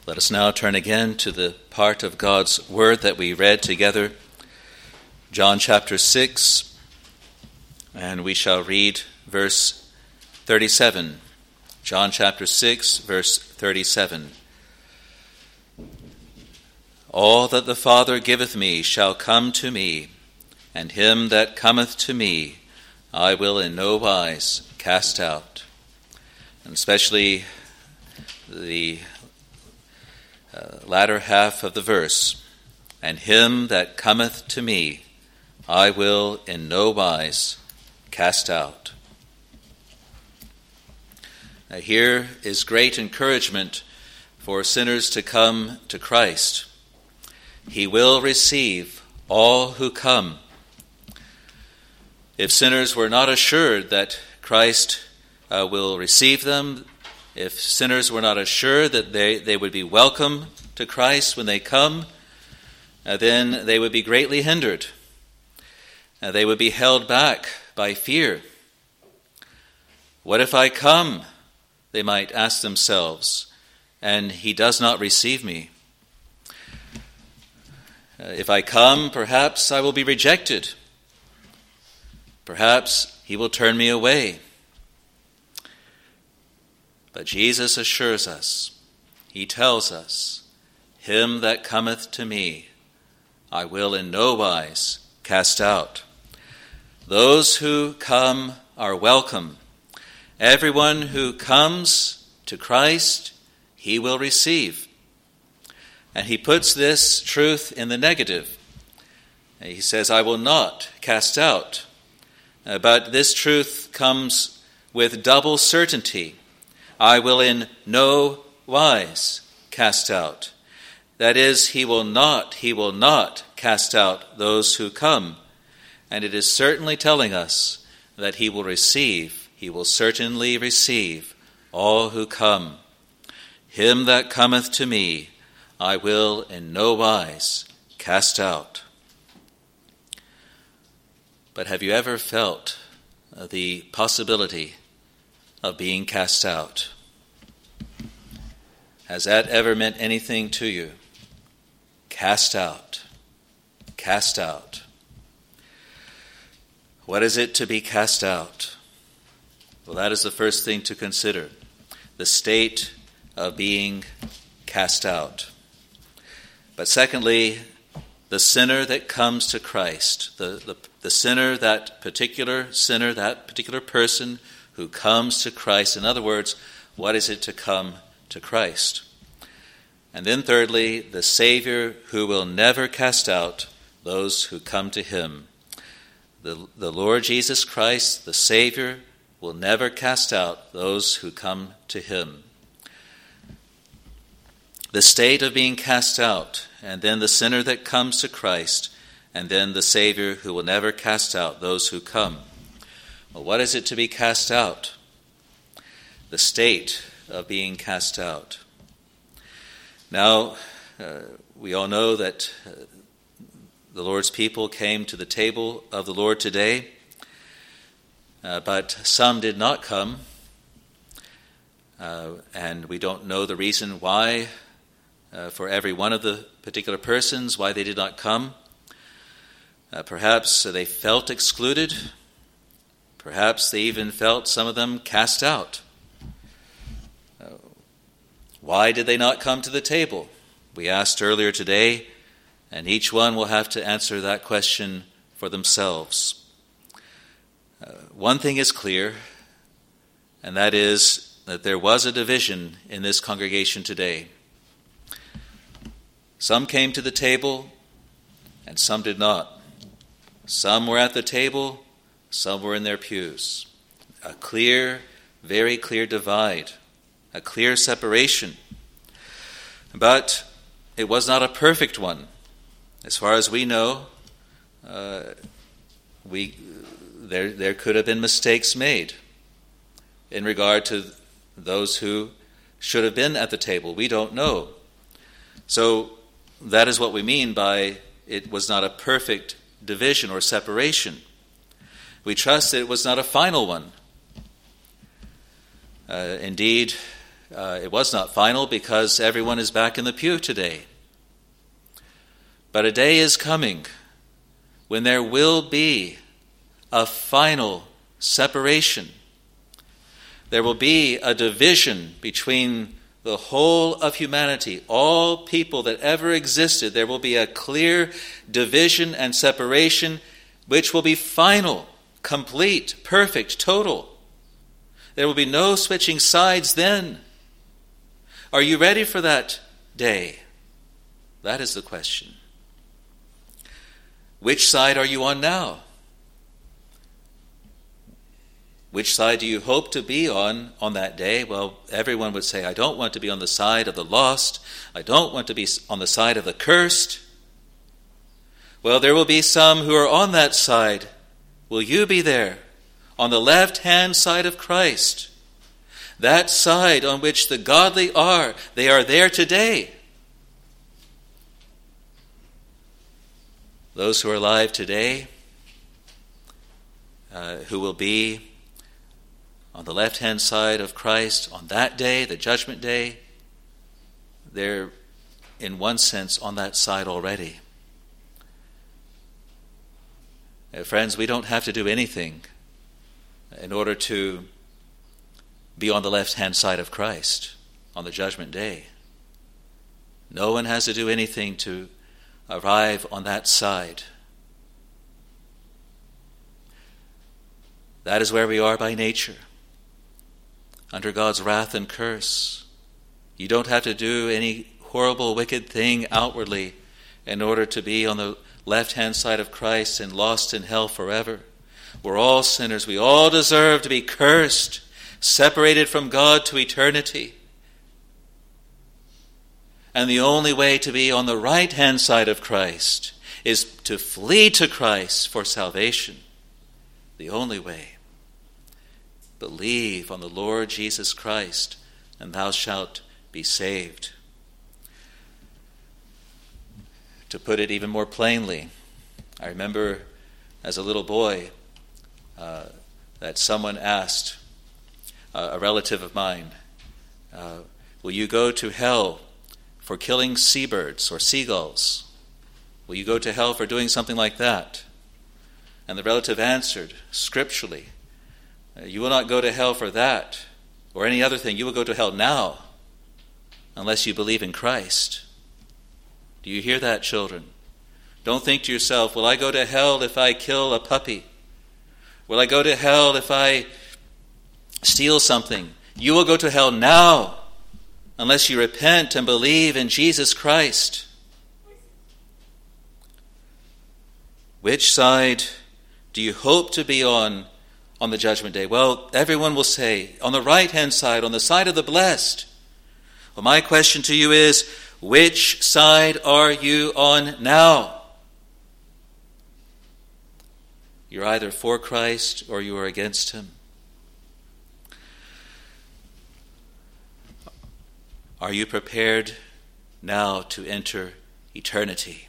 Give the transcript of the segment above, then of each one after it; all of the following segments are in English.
Let us now turn again to the part of God's Word that we read together, John chapter 6, and we shall read verse 37. John chapter 6, verse 37. All that the Father giveth me shall come to me, and him that cometh to me I will in no wise cast out. And especially the latter half of the verse, and him that cometh to me I will in no wise cast out. Now here is great encouragement for sinners to come to Christ. He will receive all who come. If sinners were not assured that Christ will receive them, if sinners were not assured that they would be welcome to Christ when they come, then they would be greatly hindered. They would be held back by fear. What if I come, they might ask themselves, and he does not receive me? If I come, perhaps I will be rejected. Perhaps he will turn me away. But Jesus assures us, he tells us, him that cometh to me, I will in no wise cast out. Those who come are welcome. Everyone who comes to Christ, he will receive. And he puts this truth in the negative. He says, I will not cast out. But this truth comes with double certainty. I will in no wise cast out. That is, he will not cast out those who come. And it is certainly telling us that he will certainly receive all who come. Him that cometh to me, I will in no wise cast out. But have you ever felt the possibility of being cast out? Has that ever meant anything to you? Cast out. Cast out. What is it to be cast out? Well, that is the first thing to consider. The state of being cast out. But secondly, the sinner that comes to Christ, the sinner, that particular person who comes to Christ. In other words, what is it to come to Christ? And then thirdly, the Savior who will never cast out those who come to him. The Lord Jesus Christ, the Savior, will never cast out those who come to him. The state of being cast out, and then the sinner that comes to Christ, and then the Savior who will never cast out those who come. Well, what is it to be cast out? The state of being cast out. Now, we all know that the Lord's people came to the table of the Lord today, but some did not come, and we don't know the reason why for every one of the particular persons, why they did not come. Perhaps they felt excluded. Perhaps they even felt, some of them, cast out. Why did they not come to the table? We asked earlier today, and each one will have to answer that question for themselves. One thing is clear, and that is that there was a division in this congregation today. Some came to the table, and some did not. Some were at the table, some were in their pews. A clear, very clear divide, a clear separation. But it was not a perfect one. As far as we know, there could have been mistakes made in regard to those who should have been at the table. We don't know. So that is what we mean by it was not a perfect division or separation. We trust that it was not a final one. Indeed, It was not final because everyone is back in the pew today. But a day is coming when there will be a final separation. There will be a division between the whole of humanity, all people that ever existed. There will be a clear division and separation which will be final, complete, perfect, total. There will be no switching sides then. Are you ready for that day? That is the question. Which side are you on now? Which side do you hope to be on that day? Well, everyone would say, I don't want to be on the side of the lost. I don't want to be on the side of the cursed. Well, there will be some who are on that side. Will you be there? On the left-hand side of Christ. That side on which the godly are. They are there today. Those who are alive today, who will be on the left-hand side of Christ on that day, the judgment day, they're in one sense on that side already. Friends, we don't have to do anything in order to be on the left-hand side of Christ on the judgment day. No one has to do anything to arrive on that side. That is where we are by nature, under God's wrath and curse. You don't have to do any horrible, wicked thing outwardly in order to be on the left-hand side of Christ and lost in hell forever. We're all sinners. We all deserve to be cursed, separated from God to eternity. And the only way to be on the right-hand side of Christ is to flee to Christ for salvation. The only way. Believe on the Lord Jesus Christ, and thou shalt be saved. To put it even more plainly, I remember as a little boy that someone asked a relative of mine, will you go to hell for killing seabirds or seagulls? Will you go to hell for doing something like that? And the relative answered scripturally, you will not go to hell for that or any other thing. You will go to hell now unless you believe in Christ. Do you hear that, children? Don't think to yourself, will I go to hell if I kill a puppy? Will I go to hell if I steal something? You will go to hell now unless you repent and believe in Jesus Christ. Which side do you hope to be on the judgment day? Well, everyone will say, on the right-hand side, on the side of the blessed. Well, my question to you is, which side are you on now? You're either for Christ or you are against him. Are you prepared now to enter eternity?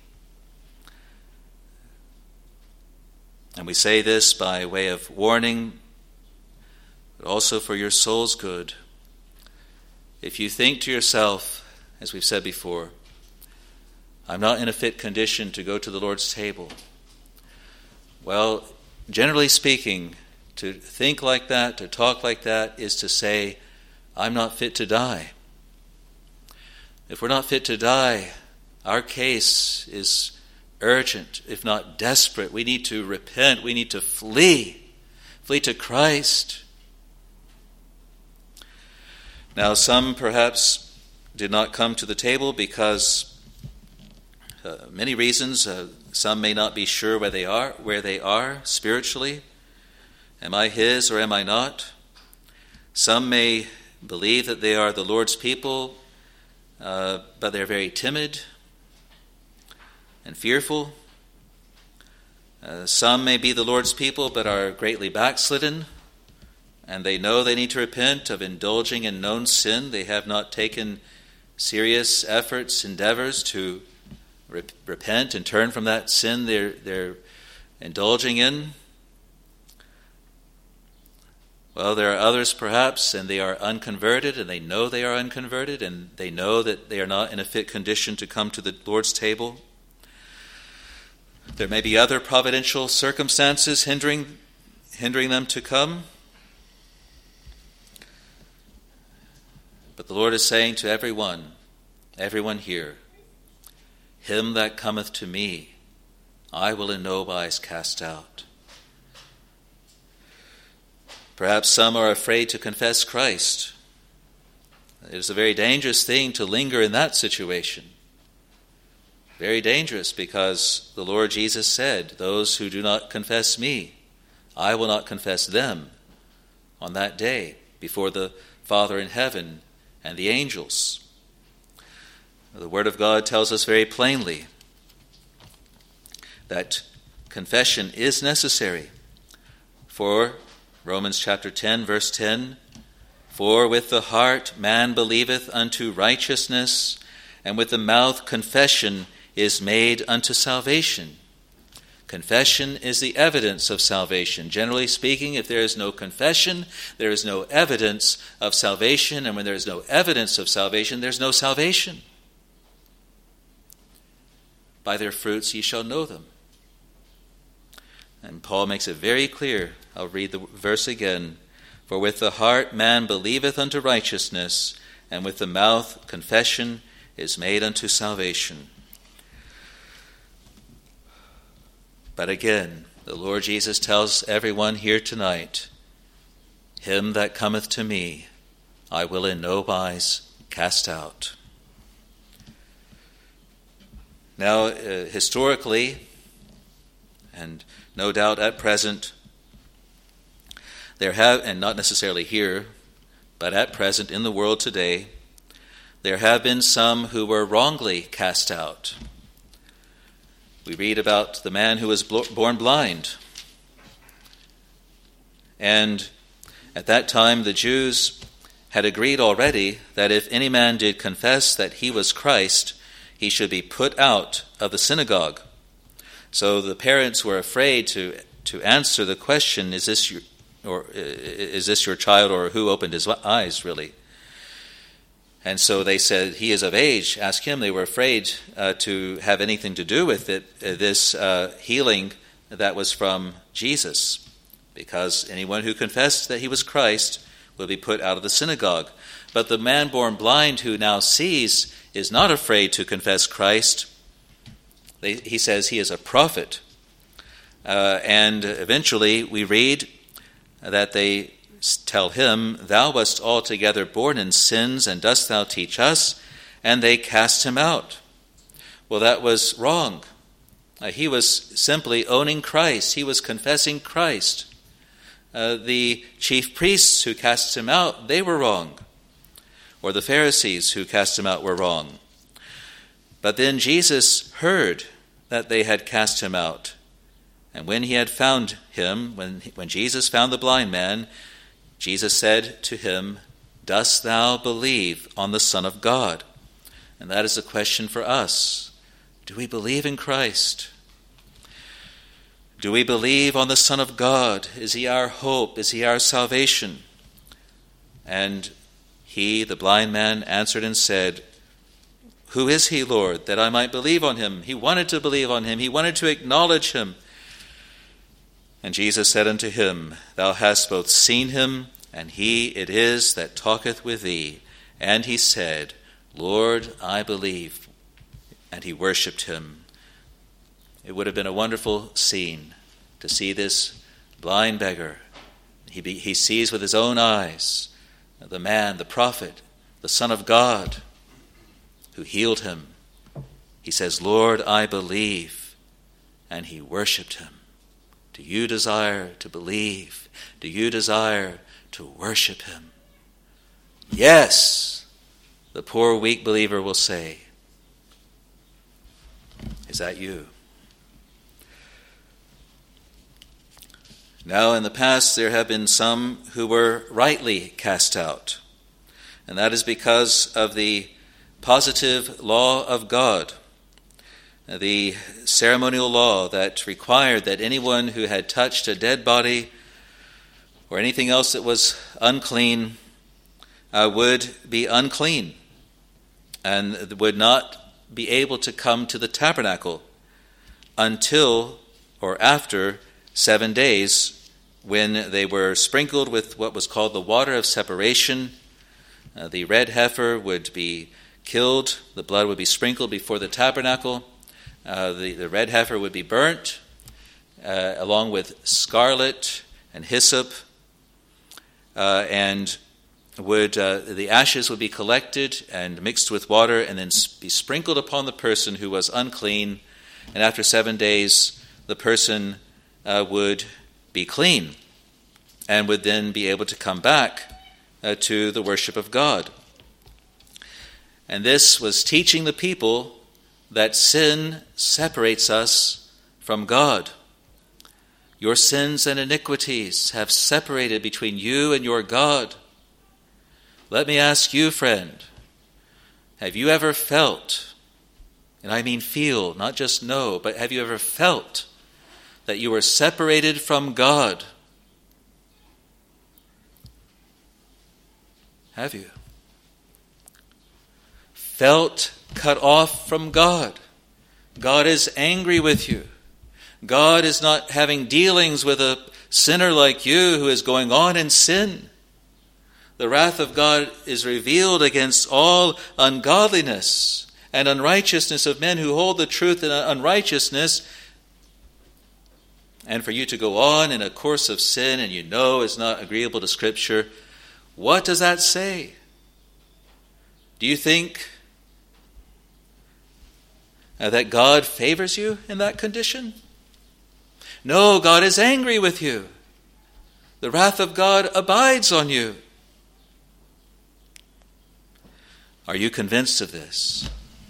And we say this by way of warning, but also for your soul's good. If you think to yourself, as we've said before, I'm not in a fit condition to go to the Lord's table. Well, generally speaking, to think like that, to talk like that, is to say, I'm not fit to die. If we're not fit to die, our case is urgent, if not desperate. We need to repent. We need to flee to Christ. Now, some perhaps did not come to the table because many reasons. Some may not be sure where they are spiritually. Am I his or am I not? Some may believe that they are the Lord's people, but they're very timid and fearful. Some may be the Lord's people but are greatly backslidden, and they know they need to repent of indulging in known sin. They have not taken serious efforts, endeavors to repent and turn from that sin they're indulging in. Well, there are others perhaps, and they are unconverted, and they know they are unconverted, and they know that they are not in a fit condition to come to the Lord's table. There may be other providential circumstances hindering them to come. But the Lord is saying to everyone here, him that cometh to me, I will in no wise cast out. Perhaps some are afraid to confess Christ. It is a very dangerous thing to linger in that situation. Very dangerous, because the Lord Jesus said, those who do not confess me, I will not confess them on that day before the Father in heaven and the angels. The Word of God tells us very plainly that confession is necessary. For Romans chapter 10, verse 10, for with the heart man believeth unto righteousness, and with the mouth confession is made unto salvation. Confession is the evidence of salvation. Generally speaking, if there is no confession, there is no evidence of salvation, and when there is no evidence of salvation, there is no salvation. By their fruits ye shall know them. And Paul makes it very clear. I'll read the verse again. For with the heart man believeth unto righteousness, and with the mouth confession is made unto salvation. But again, the Lord Jesus tells everyone here tonight, him that cometh to me, I will in no wise cast out. Now, historically, and no doubt at present, there have, and not necessarily here, but at present in the world today, there have been some who were wrongly cast out. We read about the man who was born blind. And at that time the Jews had agreed already that if any man did confess that he was Christ, he should be put out of the synagogue. So the parents were afraid to answer the question, is this your child, or who opened his eyes, really? And so they said, he is of age, ask him. They were afraid to have anything to do with it, this healing that was from Jesus, because anyone who confessed that he was Christ will be put out of the synagogue. But the man born blind who now sees is not afraid to confess Christ. He says he is a prophet. And eventually we read that they tell him, thou wast altogether born in sins, and dost thou teach us? And they cast him out. Well, that was wrong. He was simply owning Christ. He was confessing Christ. The chief priests who cast him out, they were wrong. Or the Pharisees who cast him out were wrong. But then Jesus heard that they had cast him out. And when he had found him, when Jesus found the blind man, Jesus said to him, dost thou believe on the Son of God? And that is a question for us. Do we believe in Christ? Do we believe on the Son of God? Is he our hope? Is he our salvation? And he, the blind man, answered and said, who is he, Lord, that I might believe on him? He wanted to believe on him. He wanted to acknowledge him. And Jesus said unto him, thou hast both seen him, and he it is that talketh with thee. And he said, Lord, I believe. And he worshipped him. It would have been a wonderful scene to see this blind beggar. He sees with his own eyes the man, the prophet, the Son of God, who healed him. He says, Lord, I believe. And he worshipped him. Do you desire to believe? Do you desire to worship him? Yes, the poor weak believer will say. Is that you? Now, in the past, there have been some who were rightly cast out, and that is because of the positive law of God, the ceremonial law that required that anyone who had touched a dead body or anything else that was unclean would be unclean and would not be able to come to the tabernacle until or after 7 days, when they were sprinkled with what was called the water of separation. The red heifer would be killed, the blood would be sprinkled before the tabernacle, the red heifer would be burnt, along with scarlet and hyssop, and the ashes would be collected and mixed with water and then be sprinkled upon the person who was unclean, and after 7 days the person would be clean and would then be able to come back to the worship of God. And this was teaching the people that sin separates us from God. Your sins and iniquities have separated between you and your God. Let me ask you, friend, have you ever felt, and I mean feel, not just know, but have you ever felt that you were separated from God? Have you? Felt cut off from God? God is angry with you. God is not having dealings with a sinner like you who is going on in sin. The wrath of God is revealed against all ungodliness and unrighteousness of men who hold the truth in unrighteousness. And for you to go on in a course of sin and you know is not agreeable to Scripture, what does that say? Do you think that God favors you in that condition? No, God is angry with you. The wrath of God abides on you. Are you convinced of this?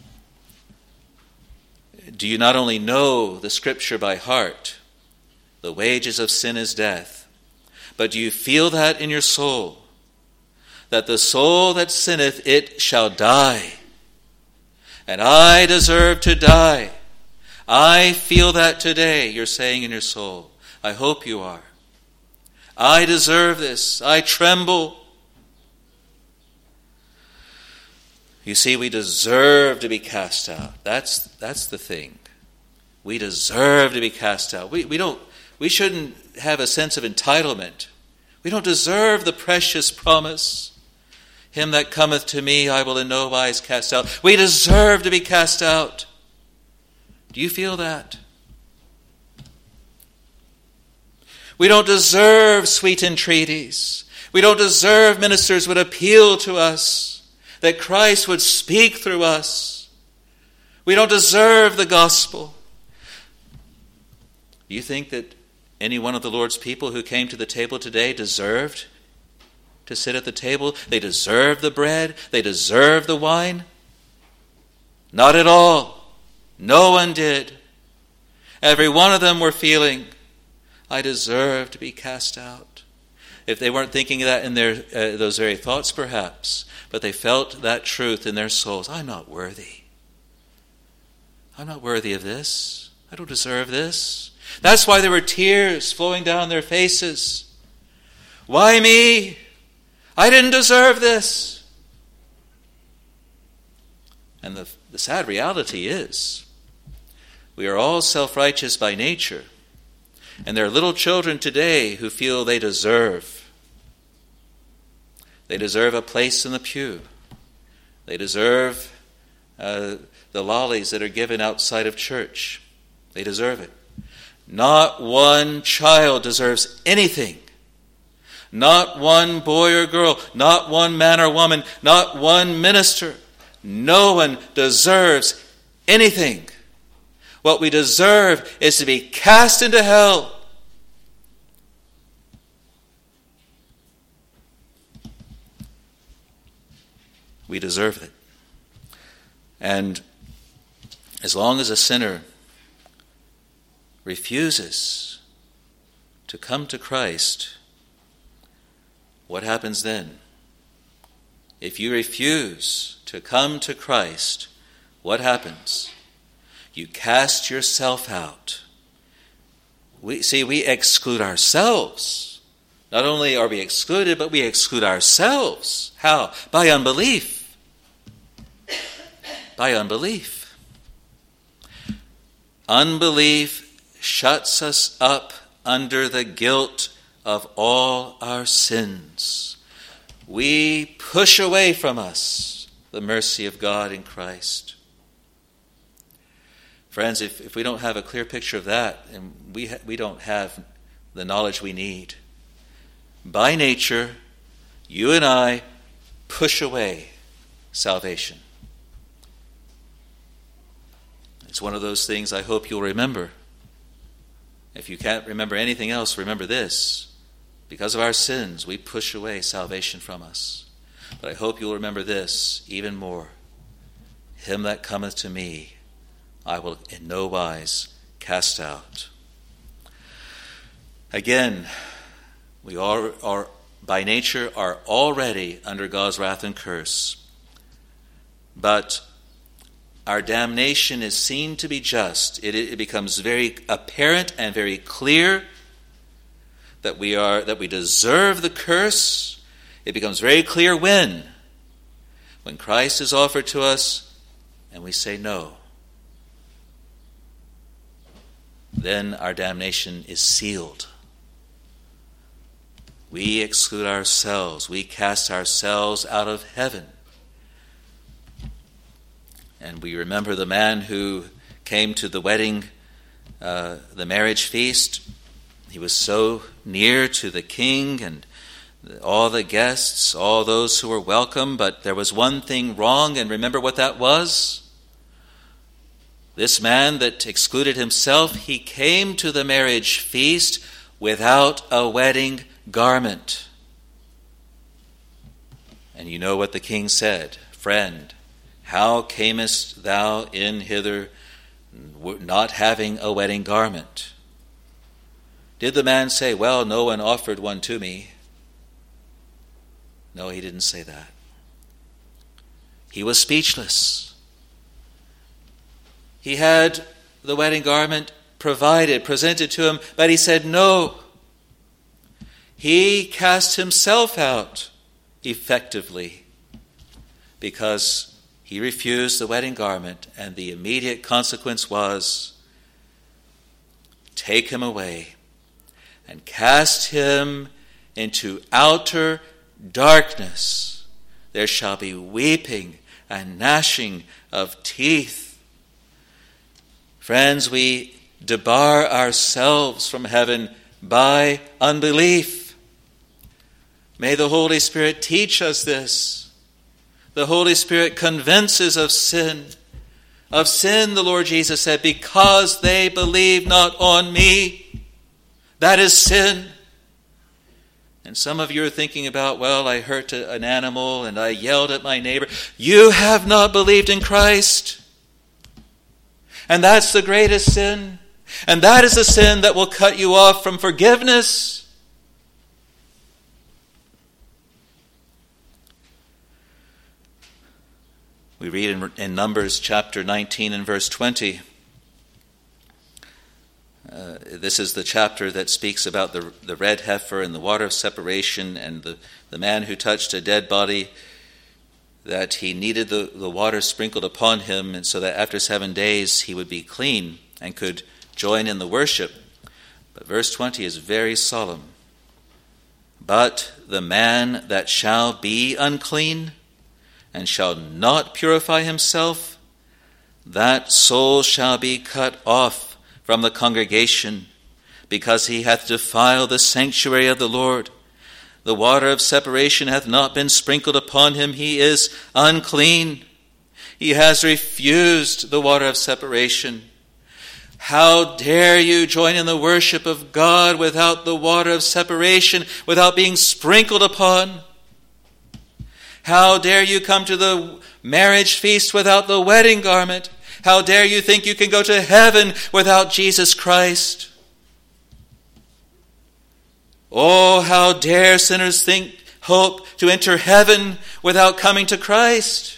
Do you not only know the Scripture by heart, the wages of sin is death, but do you feel that in your soul, that the soul that sinneth, it shall die? And I deserve to die. I feel that today, you're saying in your soul. I hope you are. I deserve this. I tremble. You see, we deserve to be cast out. That's the thing. We deserve to be cast out. We shouldn't have a sense of entitlement. We don't deserve the precious promise. Him that cometh to me, I will in no wise cast out. We deserve to be cast out. Do you feel that? We don't deserve sweet entreaties. We don't deserve ministers would appeal to us, that Christ would speak through us. We don't deserve the gospel. Do you think that any one of the Lord's people who came to the table today deserved to sit at the table? They deserved the bread? They deserved the wine? Not at all. No one did. Every one of them were feeling, I deserve to be cast out. If they weren't thinking that in their those very thoughts perhaps, but they felt that truth in their souls. I'm not worthy. I'm not worthy of this. I don't deserve this. That's why there were tears flowing down their faces. Why me? I didn't deserve this. And the sad reality is, we are all self-righteous by nature. And there are little children today who feel they deserve. They deserve a place in the pew. They deserve the lollies that are given outside of church. They deserve it. Not one child deserves anything. Not one boy or girl. Not one man or woman. Not one minister. No one deserves anything. What we deserve is to be cast into hell. We deserve it. And as long as a sinner refuses to come to Christ, what happens then? If you refuse to come to Christ, what happens? You cast yourself out. We exclude ourselves Not only are we excluded, but we exclude ourselves. How? By unbelief. By unbelief. Unbelief shuts us up under the guilt of all our sins. We push away from us the mercy of God in Christ. Friends, if we don't have a clear picture of that, and we don't have the knowledge we need, by nature, you and I push away salvation. It's one of those things I hope you'll remember. If you can't remember anything else, remember this. Because of our sins, we push away salvation from us. But I hope you'll remember this even more. Him that cometh to me, I will in no wise cast out. Again, we are by nature are already under God's wrath and curse. But our damnation is seen to be just. It becomes very apparent and very clear that we deserve the curse. It becomes very clear when Christ is offered to us and we say no. Then our damnation is sealed. We exclude ourselves. We cast ourselves out of heaven. And we remember the man who came to the wedding, the marriage feast. He was so near to the king and all the guests, all those who were welcome, but there was one thing wrong, and remember what that was? This man that excluded himself, he came to the marriage feast without a wedding garment. And you know what the king said, "Friend, how camest thou in hither not having a wedding garment?" Did the man say, "Well, no one offered one to me"? No, he didn't say that. He was speechless. He had the wedding garment presented to him, but he said no. He cast himself out effectively because he refused the wedding garment, and the immediate consequence was, take him away and cast him into outer darkness. There shall be weeping and gnashing of teeth. Friends, we debar ourselves from heaven by unbelief. May the Holy Spirit teach us this. The Holy Spirit convinces of sin. Of sin, the Lord Jesus said, because they believe not on me. That is sin. And some of you are thinking about, well, I hurt an animal and I yelled at my neighbor. You have not believed in Christ. And that's the greatest sin. And that is the sin that will cut you off from forgiveness. We read in Numbers chapter 19 and verse 20. This is the chapter that speaks about the red heifer and the water of separation, and the man who touched a dead body, that he needed the water sprinkled upon him, and so that after 7 days he would be clean and could join in the worship. But verse 20 is very solemn. But the man that shall be unclean and shall not purify himself, that soul shall be cut off from the congregation, because he hath defiled the sanctuary of the Lord. The water of separation hath not been sprinkled upon him. He is unclean. He has refused the water of separation. How dare you join in the worship of God without the water of separation, without being sprinkled upon? How dare you come to the marriage feast without the wedding garment? How dare you think you can go to heaven without Jesus Christ? Oh, how dare sinners hope to enter heaven without coming to Christ?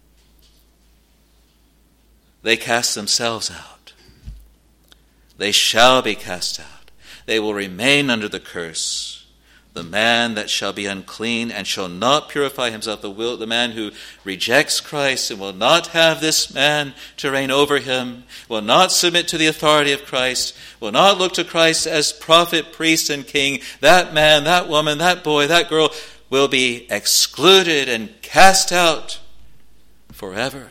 They cast themselves out. They shall be cast out. They will remain under the curse. the man that shall be unclean and shall not purify himself, the man who rejects Christ and will not have this man to reign over him, will not submit to the authority of Christ, will not look to Christ as prophet, priest, and king, that man, that woman, that boy, that girl will be excluded and cast out forever.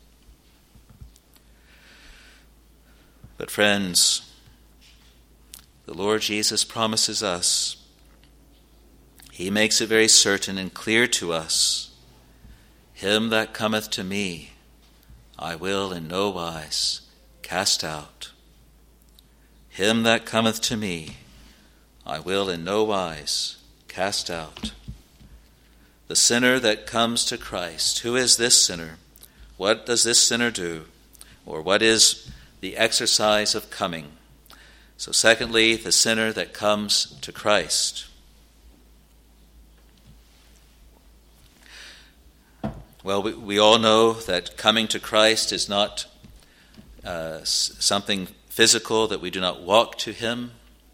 But friends, the Lord Jesus promises us, he makes it very certain and clear to us, him that cometh to me, I will in no wise cast out. Him that cometh to me, I will in no wise cast out. The sinner that comes to Christ, who is this sinner? What does this sinner do? Or what is the exercise of coming? So secondly, the sinner that comes to Christ. Well, we all know that coming to Christ is not something physical, that we do not walk to him.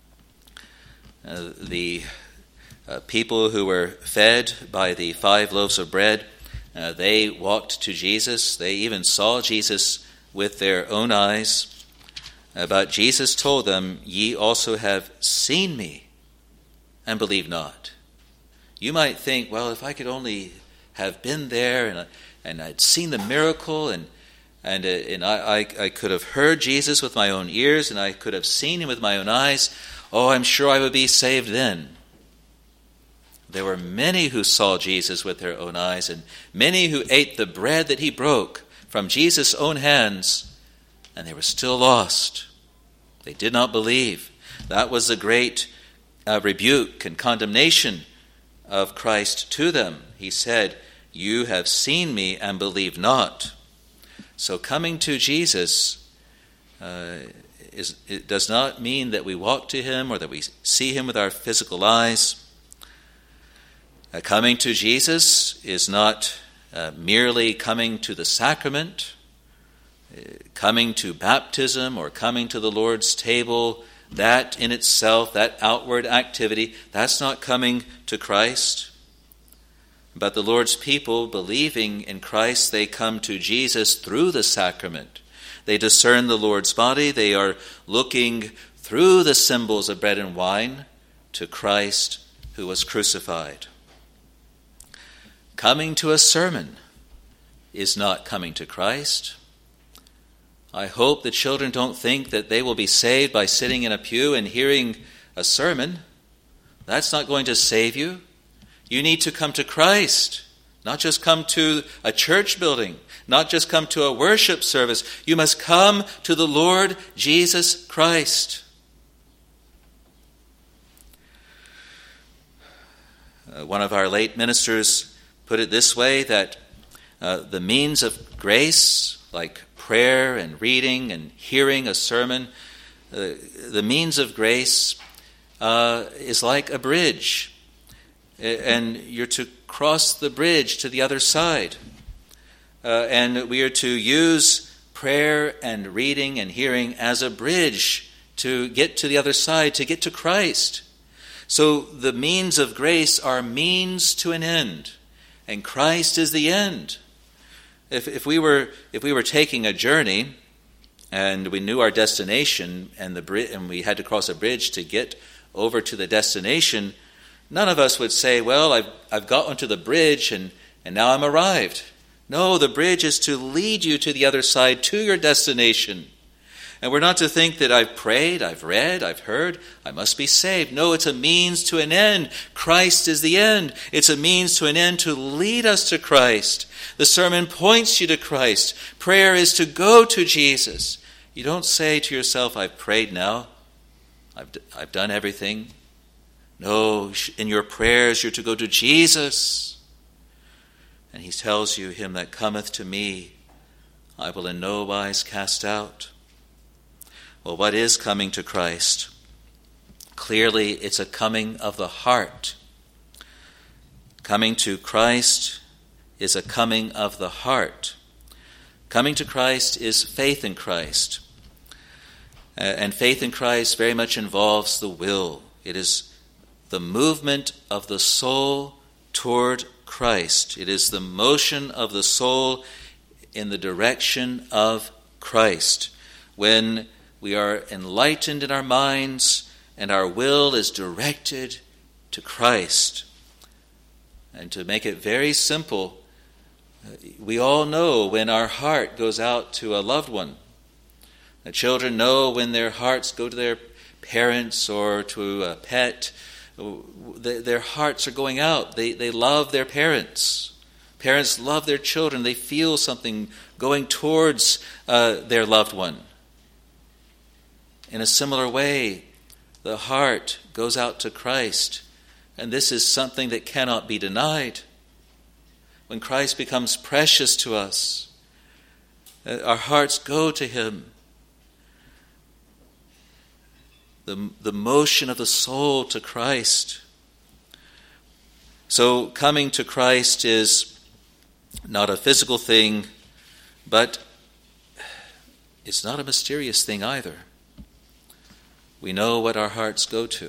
The people who were fed by the 5 loaves of bread, they walked to Jesus. They even saw Jesus with their own eyes. But Jesus told them, ye also have seen me and believe not. You might think, well, if I could only have been there and I'd seen the miracle and I could have heard Jesus with my own ears and I could have seen him with my own eyes, oh, I'm sure I would be saved then. There were many who saw Jesus with their own eyes and many who ate the bread that he broke from Jesus' own hands, and they were still lost. They did not believe. That was the great rebuke and condemnation of Christ to them. He said, you have seen me and believe not. So coming to Jesus it does not mean that we walk to him or that we see him with our physical eyes. Coming to Jesus is not merely coming to the sacrament, coming to baptism or coming to the Lord's table. That in itself, that outward activity, that's not coming to Christ. But the Lord's people, believing in Christ, they come to Jesus through the sacrament. They discern the Lord's body. They are looking through the symbols of bread and wine to Christ who was crucified. Coming to a sermon is not coming to Christ. I hope the children don't think that they will be saved by sitting in a pew and hearing a sermon. That's not going to save you. You need to come to Christ, not just come to a church building, not just come to a worship service. You must come to the Lord Jesus Christ. One of our late ministers put it this way, that the means of grace, like prayer and reading and hearing a sermon, the means of grace is like a bridge. And you're to cross the bridge to the other side. And we are to use prayer and reading and hearing as a bridge to get to the other side, to get to Christ. So the means of grace are means to an end, and Christ is the end. If we were taking a journey and we knew our destination and we had to cross a bridge to get over to the destination, none of us would say, well, I've got onto the bridge and now I'm arrived. No, the bridge is to lead you to the other side, to your destination. And we're not to think that I've prayed, I've read, I've heard, I must be saved. No, it's a means to an end. Christ is the end. It's a means to an end to lead us to Christ. The sermon points you to Christ. Prayer is to go to Jesus. You don't say to yourself, I've prayed now. I've done everything. No, in your prayers you're to go to Jesus. And he tells you, him that cometh to me, I will in no wise cast out. Well, what is coming to Christ? Clearly, it's a coming of the heart. Coming to Christ is a coming of the heart. Coming to Christ is faith in Christ. And faith in Christ very much involves the will. It is the movement of the soul toward Christ. It is the motion of the soul in the direction of Christ. When we are enlightened in our minds and our will is directed to Christ. And to make it very simple, we all know when our heart goes out to a loved one. The children know when their hearts go to their parents or to a pet. Their hearts are going out. They love their parents. Parents love their children. They feel something going towards their loved one. In a similar way, the heart goes out to Christ. And this is something that cannot be denied. When Christ becomes precious to us, our hearts go to him. The motion of the soul to Christ. So coming to Christ is not a physical thing, but it's not a mysterious thing either. We know what our hearts go to.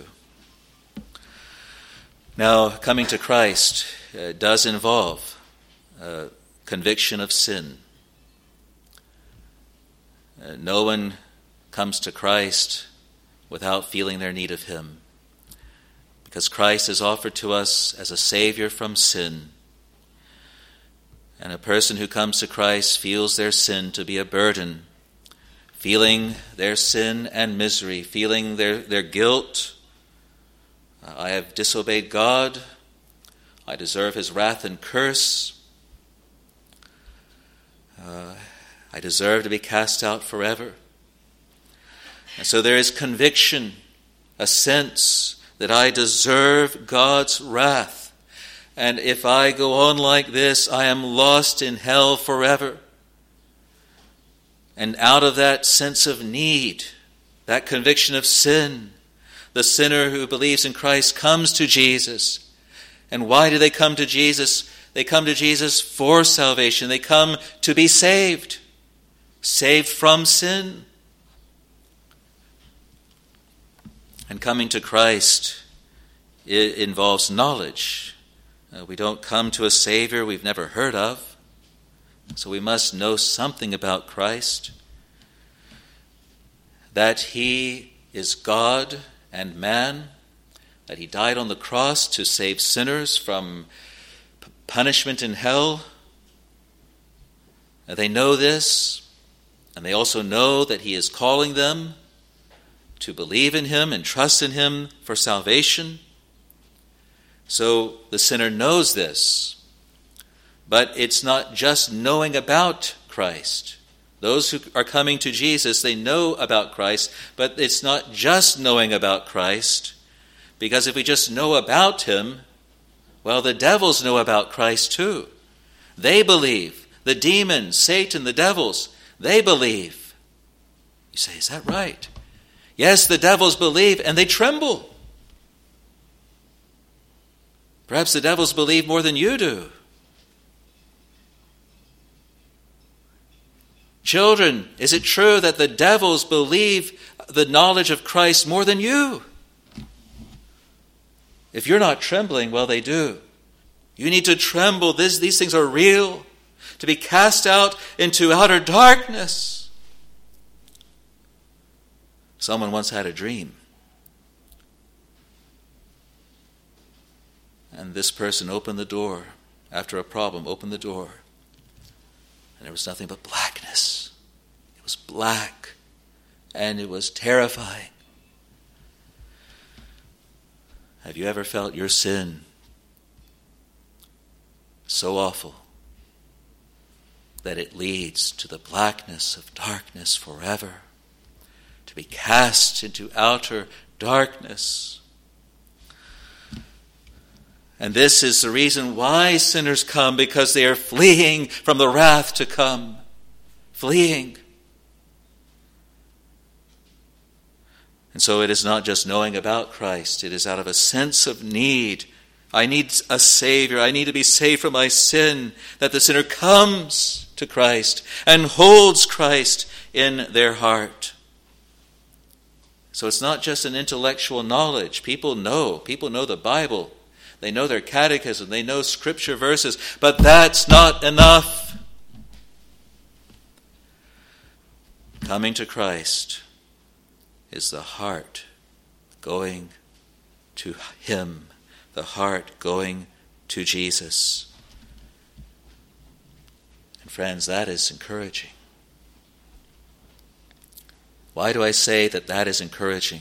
Now, coming to Christ does involve conviction of sin. No one comes to Christ without feeling their need of him, because Christ is offered to us as a Savior from sin. And a person who comes to Christ feels their sin to be a burden, feeling their sin and misery, feeling their guilt. I have disobeyed God. I deserve his wrath and curse. I deserve to be cast out forever. And so there is conviction, a sense that I deserve God's wrath. And if I go on like this, I am lost in hell forever. And out of that sense of need, that conviction of sin, the sinner who believes in Christ comes to Jesus. And why do they come to Jesus? They come to Jesus for salvation. They come to be saved. Saved from sin. And coming to Christ, it involves knowledge. We don't come to a Savior we've never heard of. So we must know something about Christ. That he is God and man, that he died on the cross to save sinners from punishment in hell. And they know this, and they also know that he is calling them to believe in him and trust in him for salvation. So the sinner knows this, but it's not just knowing about Christ. Those who are coming to Jesus, they know about Christ, but it's not just knowing about Christ, because if we just know about him, well, the devils know about Christ too. They believe. The demons, Satan, the devils, they believe. You say, is that right? Yes, the devils believe and they tremble. Perhaps the devils believe more than you do. Children, is it true that the devils believe the knowledge of Christ more than you? If you're not trembling, well, they do. You need to tremble. These things are real. To be cast out into outer darkness. Someone once had a dream. And this person opened the door. After a problem, opened the door. And there was nothing but blackness. It was black. And it was terrifying. Have you ever felt your sin so awful that it leads to the blackness of darkness forever? To be cast into outer darkness. And this is the reason why sinners come, because they are fleeing from the wrath to come. Fleeing. And so it is not just knowing about Christ. It is out of a sense of need. I need a Savior. I need to be saved from my sin. That the sinner comes to Christ and holds Christ in their heart. So it's not just an intellectual knowledge. People know the Bible. They know their catechism. They know scripture verses. But that's not enough. Coming to Christ is the heart going to Him, the heart going to Jesus. And friends, that is encouraging. Why do I say that is encouraging?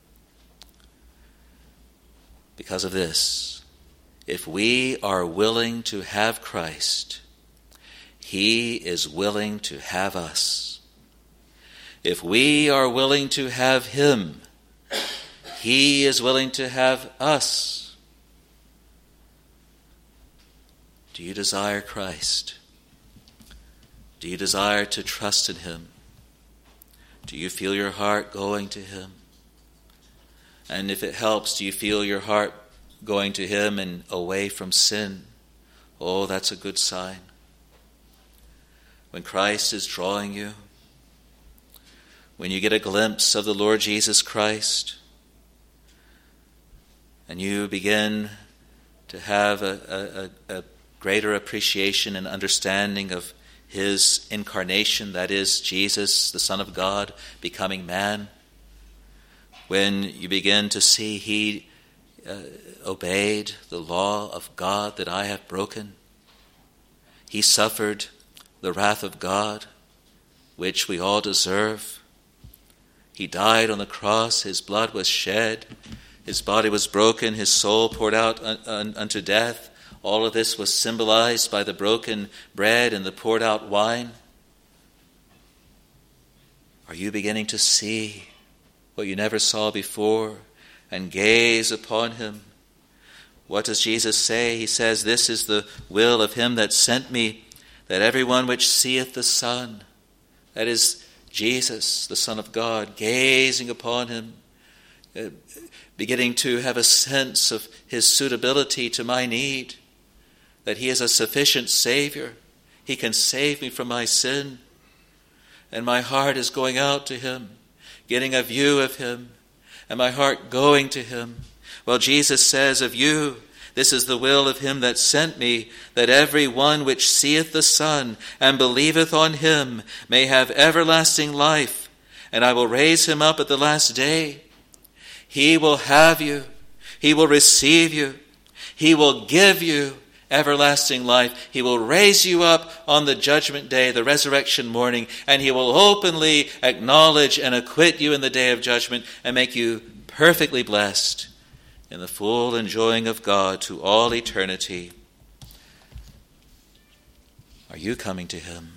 Because of this. If we are willing to have Christ, He is willing to have us. If we are willing to have Him, He is willing to have us. Do you desire Christ? Do you desire to trust in Him? Do you feel your heart going to Him? And if it helps, do you feel your heart going to Him and away from sin? Oh, that's a good sign. When Christ is drawing you, when you get a glimpse of the Lord Jesus Christ, and you begin to have a greater appreciation and understanding of His incarnation, that is, Jesus, the Son of God, becoming man. When you begin to see He obeyed the law of God that I have broken. He suffered the wrath of God, which we all deserve. He died on the cross, His blood was shed, His body was broken, His soul poured out unto death. All of this was symbolized by the broken bread and the poured out wine. Are you beginning to see what you never saw before and gaze upon Him? What does Jesus say? He says, "This is the will of Him that sent me, that everyone which seeth the Son," that is Jesus, the Son of God, gazing upon Him, beginning to have a sense of His suitability to my need, that He is a sufficient Savior. He can save me from my sin. And my heart is going out to Him, getting a view of Him, and my heart going to Him. Well, Jesus says of you, "This is the will of Him that sent me, that every one which seeth the Son and believeth on Him may have everlasting life, and I will raise him up at the last day." He will have you. He will receive you. He will give you everlasting life. He will raise you up on the judgment day, the resurrection morning, and He will openly acknowledge and acquit you in the day of judgment and make you perfectly blessed in the full enjoying of God to all eternity. Are you coming to Him?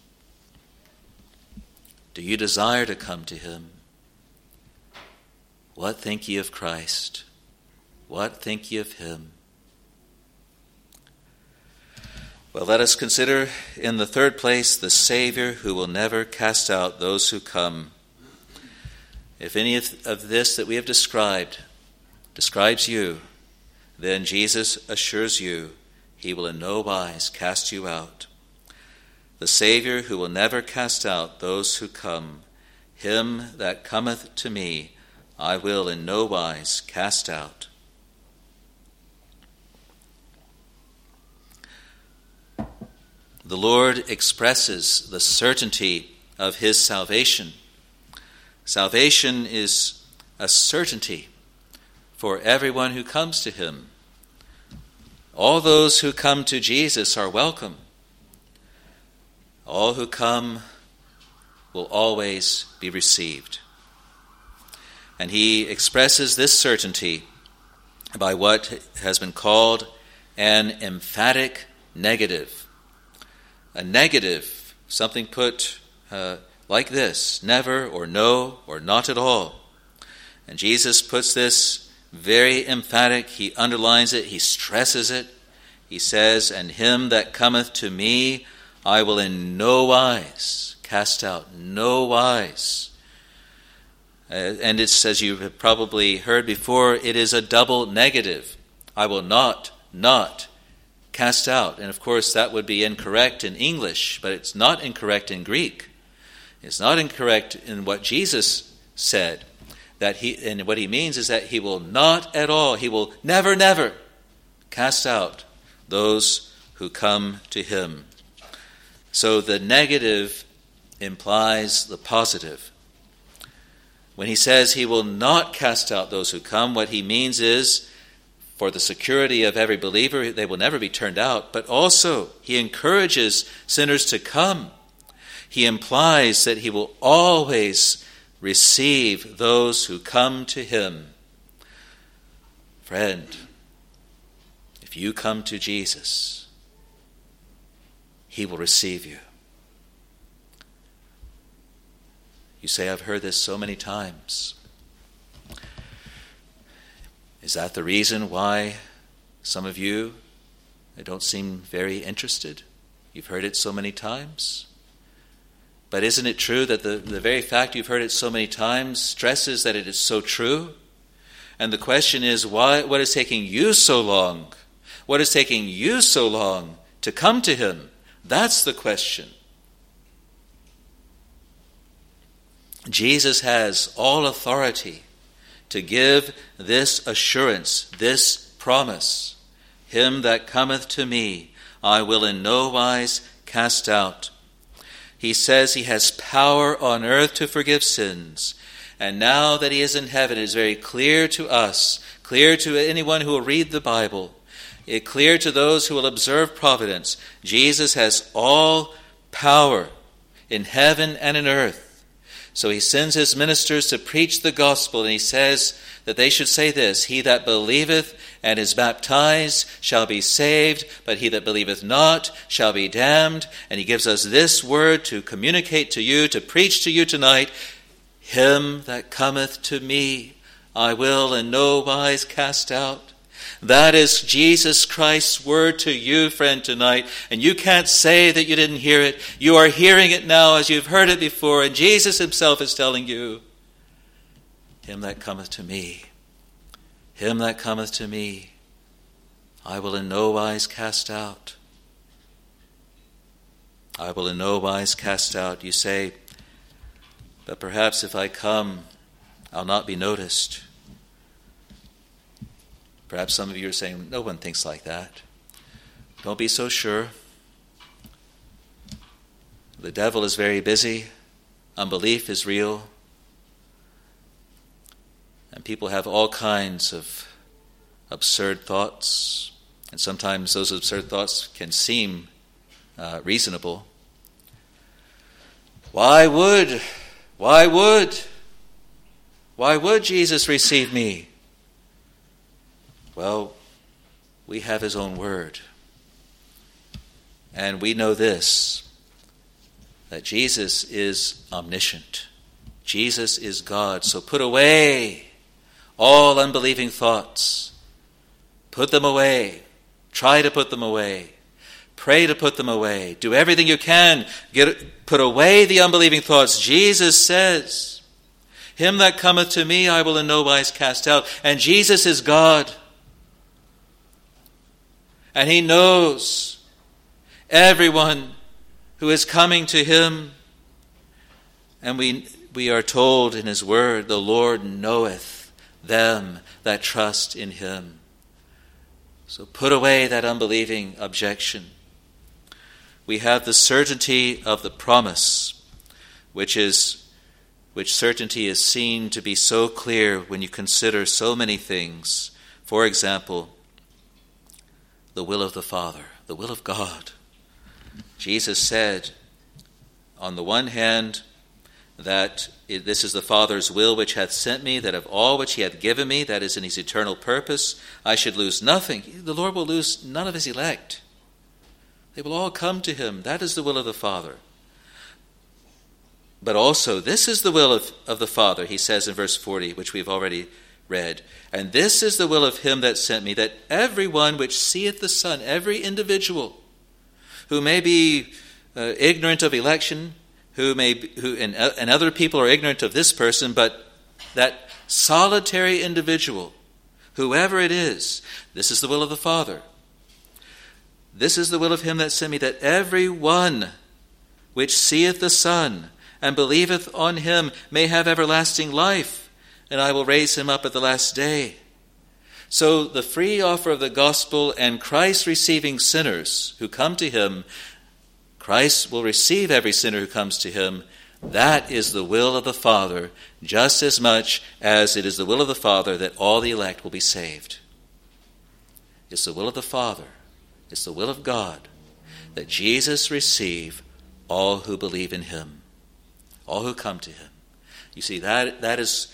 Do you desire to come to Him? What think ye of Christ? What think ye of Him? Well, let us consider in the third place the Savior who will never cast out those who come. If any of this that we have described describes you, then Jesus assures you He will in no wise cast you out. The Savior who will never cast out those who come, "Him that cometh to me, I will in no wise cast out." The Lord expresses the certainty of His salvation. Salvation is a certainty for everyone who comes to Him. All those who come to Jesus are welcome. All who come will always be received. And He expresses this certainty by what has been called an emphatic negative. A negative, something put like this: never, or no, or not at all. And Jesus puts this very emphatic. He underlines it. He stresses it. He says, "And him that cometh to me, I will in no wise cast out." No wise. And it's, as you have probably heard before, it is a double negative. I will not cast out. And of course that would be incorrect in English, but it's not incorrect in Greek. It's not incorrect in what Jesus said. and what he means is that he will not at all, he will never cast out those who come to him. So the negative implies the positive. When he says he will not cast out those who come, what he means is, for the security of every believer, they will never be turned out, but also he encourages sinners to come. He implies that he will always receive those who come to him. Friend, if you come to Jesus, he will receive you. You say, I've heard this so many times. Is that the reason why some of you don't seem very interested? You've heard it so many times. But isn't it true that the very fact you've heard it so many times stresses that it is so true? And the question is, what is taking you so long? What is taking you so long to come to him? That's the question. Jesus has all authority to give this assurance, this promise. Him that cometh to me, I will in no wise cast out. He says he has power on earth to forgive sins. And now that he is in heaven, it is very clear to us, clear to anyone who will read the Bible, clear to those who will observe providence. Jesus has all power in heaven and in earth. So he sends his ministers to preach the gospel, and he says that they should say this: he that believeth and is baptized shall be saved, but he that believeth not shall be damned. And he gives us this word to communicate to you, to preach to you tonight: him that cometh to me, I will in no wise cast out. That is Jesus Christ's word to you, friend, tonight. And you can't say that you didn't hear it. You are hearing it now as you've heard it before. And Jesus himself is telling you, him that cometh to me, him that cometh to me, I will in no wise cast out. I will in no wise cast out. You say, but perhaps if I come, I'll not be noticed. Perhaps some of you are saying, no one thinks like that. Don't be so sure. The devil is very busy. Unbelief is real. And people have all kinds of absurd thoughts. And sometimes those absurd thoughts can seem reasonable. Why would Jesus receive me? Well, we have his own word. And we know this, that Jesus is omniscient. Jesus is God. So put away all unbelieving thoughts. Put them away. Try to put them away. Pray to put them away. Do everything you can. Put away the unbelieving thoughts. Jesus says, him that cometh to me I will in no wise cast out. And Jesus is God. And he knows everyone who is coming to him. And we are told in his word, the Lord knoweth them that trust in him. So put away that unbelieving objection. We have the certainty of the promise, which certainty is seen to be so clear when you consider so many things. For example, the will of the Father, the will of God. Jesus said, on the one hand, that this is the Father's will which hath sent me, that of all which he hath given me, that is in his eternal purpose, I should lose nothing. The Lord will lose none of his elect. They will all come to him. That is the will of the Father. But also, this is the will of the Father, he says in verse 40, which we've already read. And this is the will of him that sent me, that every one which seeth the Son, every individual who may be ignorant of election, and other people are ignorant of this person, but that solitary individual, whoever it is, this is the will of the Father. This is the will of him that sent me, that every one which seeth the Son and believeth on him may have everlasting life, and I will raise him up at the last day. So the free offer of the gospel and Christ receiving sinners who come to him, Christ will receive every sinner who comes to him. That is the will of the Father, just as much as it is the will of the Father that all the elect will be saved. It's the will of the Father, it's the will of God, that Jesus receive all who believe in him, all who come to him. You see, that is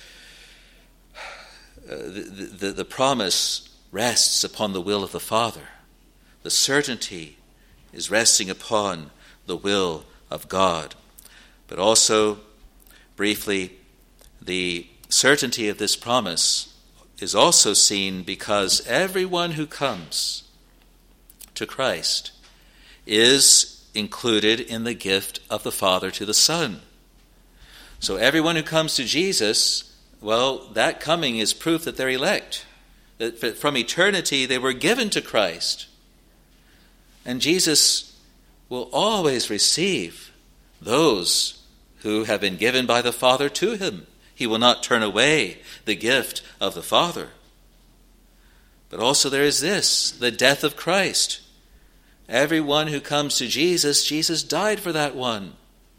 the promise rests upon the will of the Father. The certainty is resting upon the will of God. But also, briefly, the certainty of this promise is also seen because everyone who comes to Christ is included in the gift of the Father to the Son. So everyone who comes to Jesus, well, that coming is proof that they're elect. That from eternity they were given to Christ. And Jesus will always receive those who have been given by the Father to him. He will not turn away the gift of the Father. But also there is this, the death of Christ. Everyone who comes to Jesus, Jesus died for that one.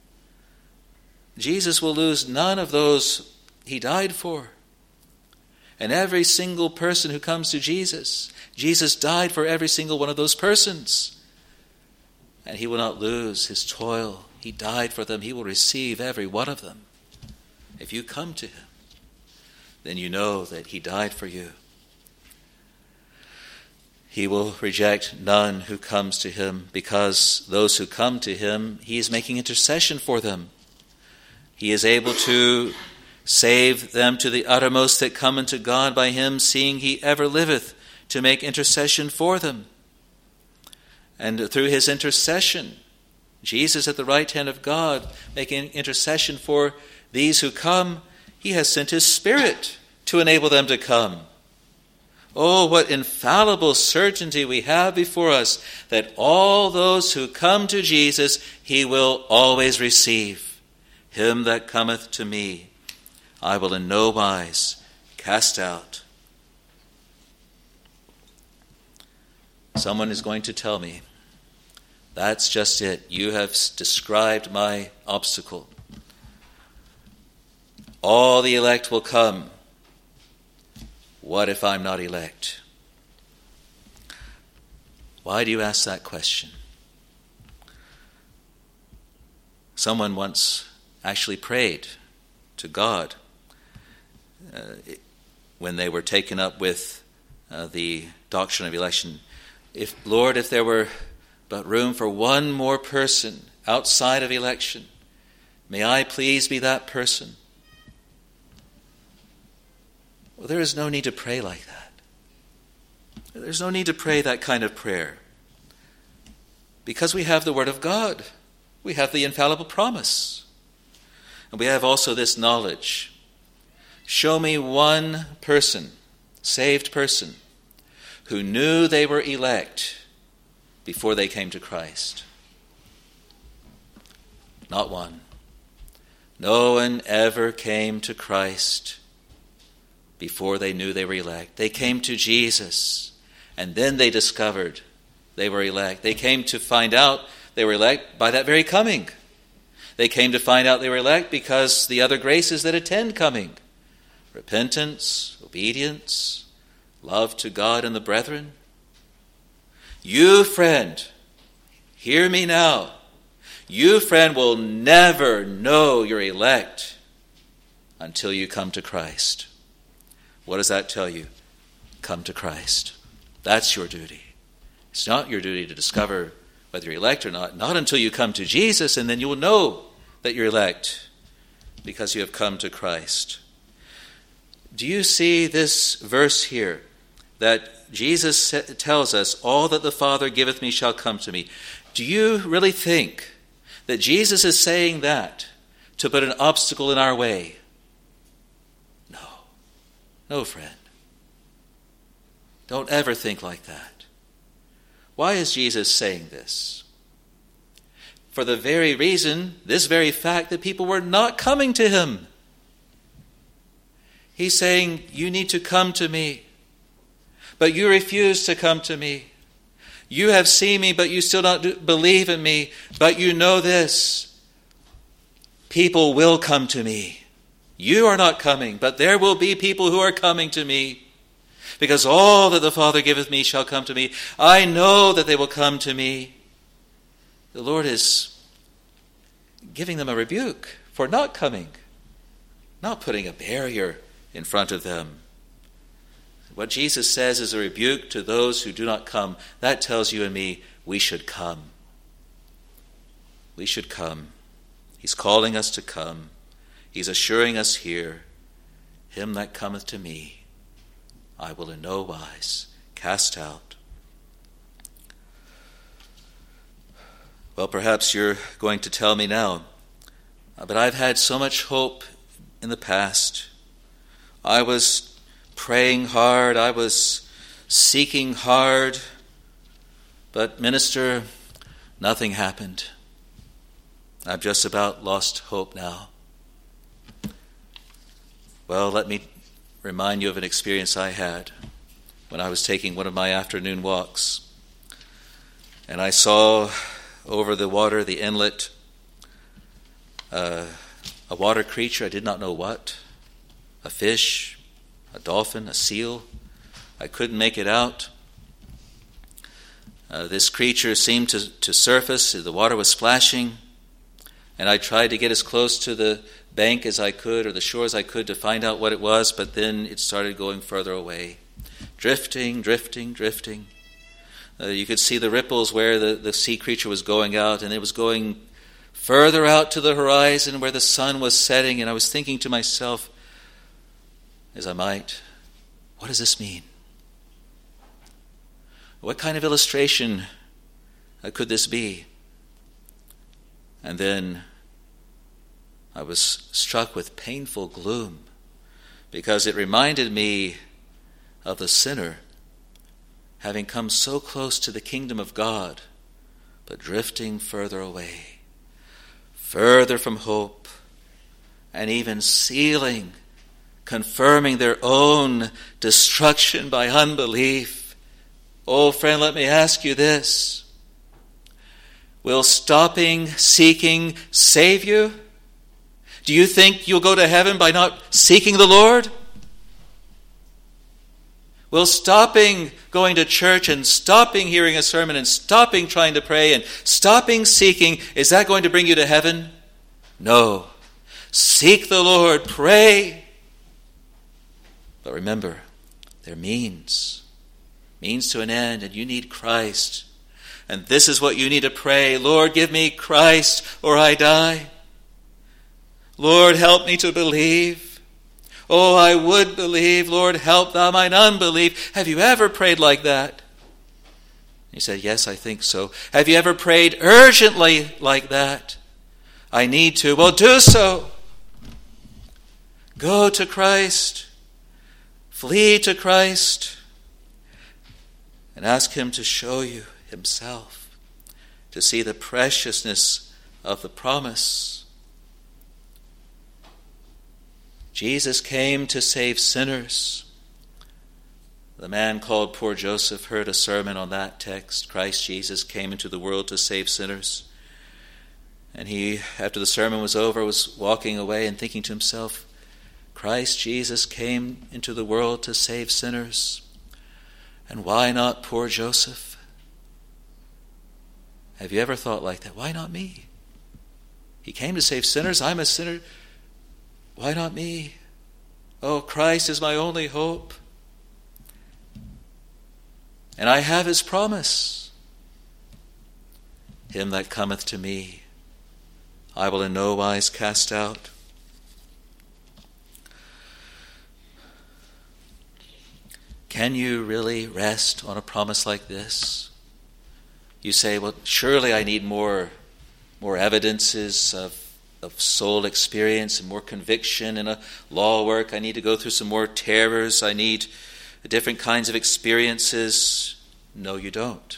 Jesus will lose none of those he died for. And every single person who comes to Jesus, Jesus died for every single one of those persons. And he will not lose his toil. He died for them. He will receive every one of them. If you come to him, then you know that he died for you. He will reject none who comes to him, because those who come to him, he is making intercession for them. He is able to save them to the uttermost that come unto God by him, seeing he ever liveth to make intercession for them. And through his intercession, Jesus at the right hand of God, making intercession for these who come, he has sent his Spirit to enable them to come. Oh, what infallible certainty we have before us that all those who come to Jesus, he will always receive. Him that cometh to me, I will in no wise cast out. Someone is going to tell me, that's just it. You have described my obstacle. All the elect will come. What if I'm not elect? Why do you ask that question? Someone once actually prayed to God when they were taken up with the doctrine of election. Lord, if there were but room for one more person outside of election, may I please be that person? Well, there is no need to pray like that. There's no need to pray that kind of prayer. Because we have the Word of God. We have the infallible promise. And we have also this knowledge. Show me one person, saved person, who knew they were elect before they came to Christ. Not one. No one ever came to Christ before they knew they were elect. They came to Jesus, and then they discovered they were elect. They came to find out they were elect by that very coming. They came to find out they were elect because the other graces that attend coming, repentance, obedience, love to God and the brethren. You, friend, hear me now. You, friend, will never know you're elect until you come to Christ. What does that tell you? Come to Christ. That's your duty. It's not your duty to discover whether you're elect or not until you come to Jesus, and then you will know that you're elect because you have come to Christ. Do you see this verse here that Jesus tells us, all that the Father giveth me shall come to me? Do you really think that Jesus is saying that to put an obstacle in our way? No. No, friend. Don't ever think like that. Why is Jesus saying this? For the very reason, this very fact, that people were not coming to him. He's saying, you need to come to me, but you refuse to come to me. You have seen me, but you still don't believe in me. But you know this, people will come to me. You are not coming, but there will be people who are coming to me. Because all that the Father giveth me shall come to me. I know that they will come to me. The Lord is giving them a rebuke for not coming, not putting a barrier in front of them. What Jesus says is a rebuke to those who do not come. That tells you and me we should come. We should come. He's calling us to come. He's assuring us here, him that cometh to me, I will in no wise cast out. Well, perhaps you're going to tell me now, but I've had so much hope in the past. I was praying hard, I was seeking hard, but minister, nothing happened. I've just about lost hope now. Well, let me remind you of an experience I had when I was taking one of my afternoon walks. And I saw over the water, the inlet, a water creature, I did not know what, a fish, a dolphin, a seal. I couldn't make it out. This creature seemed to surface. The water was splashing. And I tried to get as close to the bank as I could, or the shore as I could, to find out what it was, but then it started going further away. Drifting, drifting, drifting. You could see the ripples where the sea creature was going out, and it was going further out to the horizon where the sun was setting, and I was thinking to myself, as I might, what does this mean? What kind of illustration could this be? And then I was struck with painful gloom, because it reminded me of the sinner having come so close to the kingdom of God, but drifting further away, further from hope, and even sealing, confirming their own destruction by unbelief. Oh, friend, let me ask you this. Will stopping seeking save you? Do you think you'll go to heaven by not seeking the Lord? Will stopping going to church and stopping hearing a sermon and stopping trying to pray and stopping seeking, is that going to bring you to heaven? No. Seek the Lord, pray. But remember, there are means to an end, and you need Christ. And this is what you need to pray. Lord, give me Christ or I die. Lord, help me to believe. Oh, I would believe. Lord, help thou mine unbelief. Have you ever prayed like that? He said, yes, I think so. Have you ever prayed urgently like that? I need to. Well, do so. Go to Christ. Flee to Christ. And ask him to show you himself, to see the preciousness of the promise. Jesus came to save sinners. The man called Poor Joseph heard a sermon on that text. Christ Jesus came into the world to save sinners. And he, after the sermon was over, was walking away and thinking to himself, Christ Jesus came into the world to save sinners. And why not poor Joseph? Have you ever thought like that? Why not me? He came to save sinners. I'm a sinner. Why not me? Oh, Christ is my only hope. And I have his promise. Him that cometh to me, I will in no wise cast out. Can you really rest on a promise like this? You say, well, surely I need more evidences of soul experience and more conviction in a law work. I need to go through some more terrors. I need different kinds of experiences. No, you don't.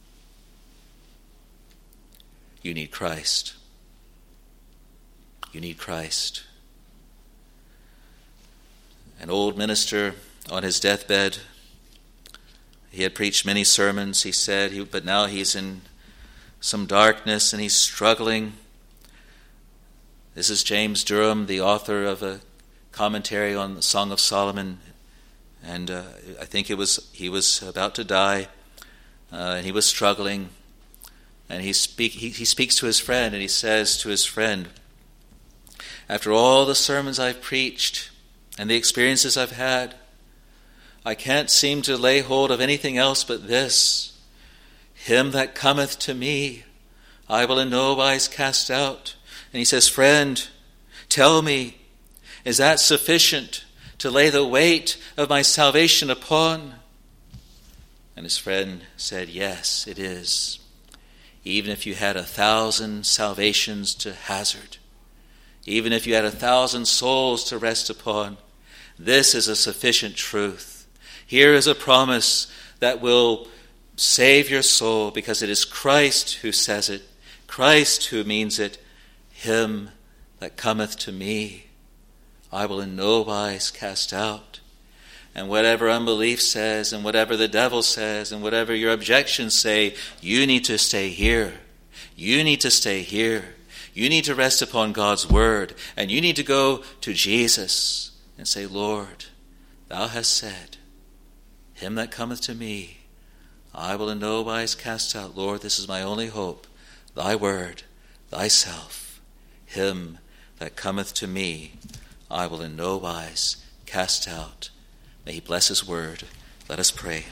You need Christ. You need Christ. an old minister on his deathbed. He had preached many sermons, he said, but now he's in some darkness and he's struggling. This is James Durham, the author of a commentary on the Song of Solomon, and I think he was about to die, and he was struggling, and he speaks to his friend, and he says to his friend, after all the sermons I've preached and the experiences I've had, I can't seem to lay hold of anything else but this. Him that cometh to me, I will in no wise cast out. And he says, friend, tell me, is that sufficient to lay the weight of my salvation upon? And his friend said, yes, it is. Even if you had 1,000 salvations to hazard, even if you had 1,000 souls to rest upon, this is a sufficient truth. Here is a promise that will save your soul, because it is Christ who says it, Christ who means it. Him that cometh to me, I will in no wise cast out. And whatever unbelief says, and whatever the devil says, and whatever your objections say, you need to stay here. You need to stay here. You need to rest upon God's word, and you need to go to Jesus and say, Lord, thou hast said, him that cometh to me, I will in no wise cast out. Lord, this is my only hope, thy word, thyself. Him that cometh to me, I will in no wise cast out. May he bless his word. Let us pray.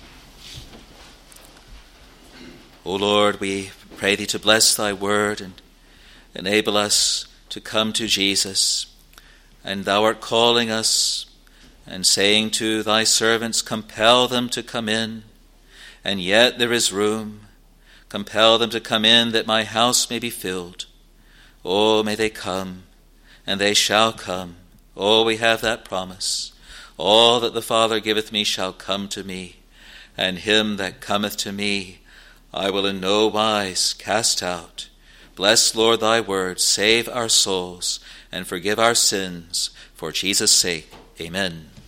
O Lord, we pray thee to bless thy word and enable us to come to Jesus. And thou art calling us and saying to thy servants, compel them to come in, and yet there is room. Compel them to come in, that my house may be filled. Oh, may they come, and they shall come. Oh, we have that promise. All that the Father giveth me shall come to me, and him that cometh to me I will in no wise cast out. Bless, Lord, thy word. Save our souls, and forgive our sins. For Jesus' sake, amen.